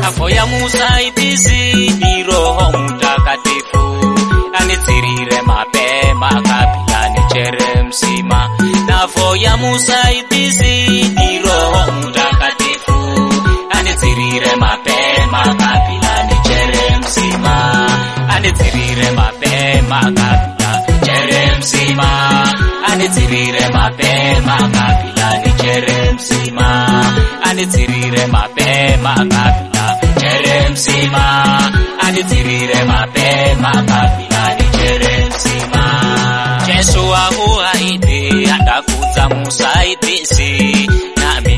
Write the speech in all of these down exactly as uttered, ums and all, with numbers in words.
Afoya msaidizi ni Roho Mtakatifu, anitirire mapema kabla nichere mzima. Afoya msaidizi ni Roho Mtakatifu, anitirire mapema kabla nichere mzima. Anitirire mapema kabla nichere mzima. Anitirire mapema kabla nichere mzima. Anitirire mapema kabla nichere mzima. Anitirire mapema kabla nichere mzima. Yesu ahuahidi atakuja msaidizi, nami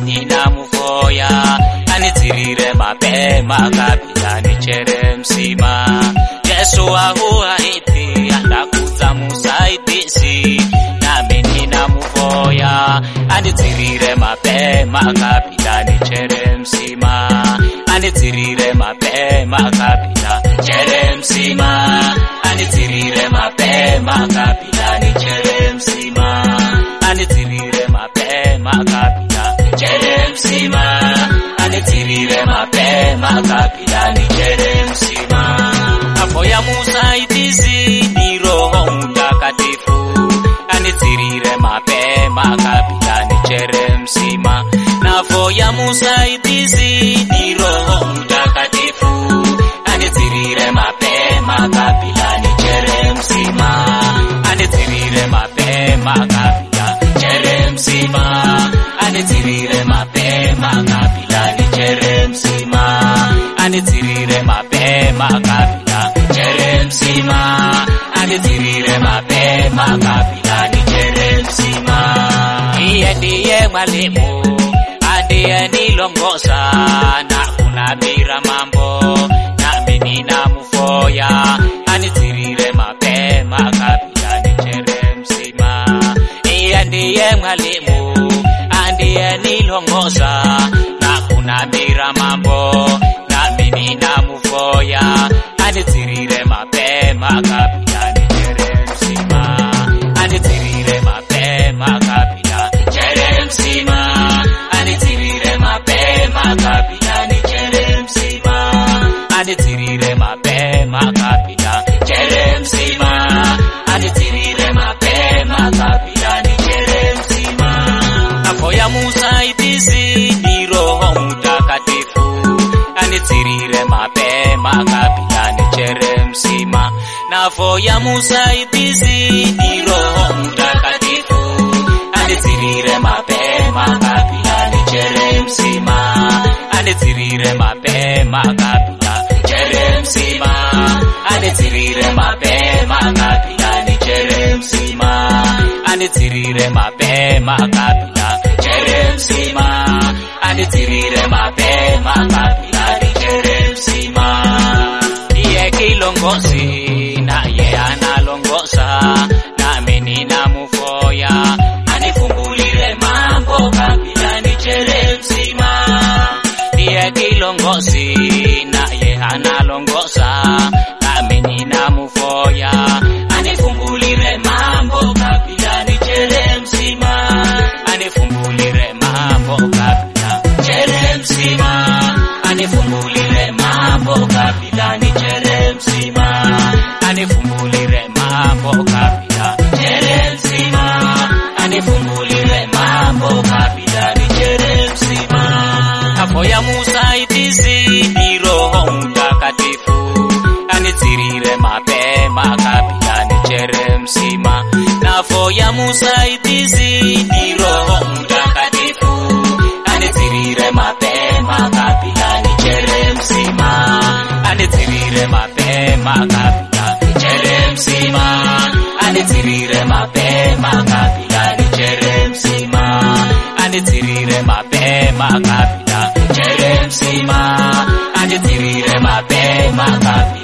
ninamvoya. Anitirire mapema kabla nichere mzima. Yesu ahuahidi atakuja msaidizi, nami ninamvoya. Anitirire mapema kabla nichere mzima. Anitirire mapema kabla nichere mzima. Anitirire mapema kabla nichere mzima. Anitirire mapema kabla nichere mzima. Anitirire mapema kabla nichere mzima. Afoya msaidizi ni Roho Mtakatifu, anitirire mapema kabla nichere mzima. Afoya msaidizi ni Roho Mtakatifu, anitirire mapema kabla nichere mzima. Anitirire mapema kabla nichere mzima. Anitirire mapema kabla nichere mzima. Anitirire mapema kabla nichere mzima. Anitirire mapema kabla nichere mzima. Yeye ndiye mwalimu ndiye nilongoza na kunabira mambo, nami ninamvoya. Anitirire mapema kabla nichere mzima. Yeye ndiye mwalimu ndiye nilongoza na kunabira mambo, nami ninamvoya. Anitirire mapema kabla nichere mzima. Anitirire mapema kabla nichere mzima. Anitirire mapema kabla nichere mzima. Anitirire mapema kabla nichere mzima. Anitirire mapema kabla nichere mzima. Afoya msaidizi ni Roho Mtakatifu, anitirire mapema kabla nichere mzima. Afoya msaidizi ni Roho Mtakatifu, anitirire mapema kabla nichere mzima. Anitirire mapema kabla nichere mzima. Anitirire mapema kabla nichere mzima. Anitirire mapema kabla nichere mzima. Anitirire mapema kabla nichere mzima. Ndiye kilongozi naye analongoza, nami ninamvoya. Anifumbulire mambo kabla nichere mzima. Ndiye kilongozi naye analongoza, nami ninamvoya. Anifumbulire mambo kabla nichere mzima. Anifumbulire mambo kabla nichere mzima. Anifumbulire mambo kabla nichere mzima. Anifumbulire mambo kabla nichere mzima. Anifumbulire mambo kabla nichere mzima. Afoya msaidizi ni Roho Mtakatifu, anitirire mapema kabla nichere mzima. Afoya msaidizi ni Roho Mtakatifu, anitirire mapema kabla nichere mzima. Anitirire mapema kabla nichere mzima. Anitirire mapema kabla nichere mzima. Anitirire mapema kabla nichere mzima. Anitirire mapema kabla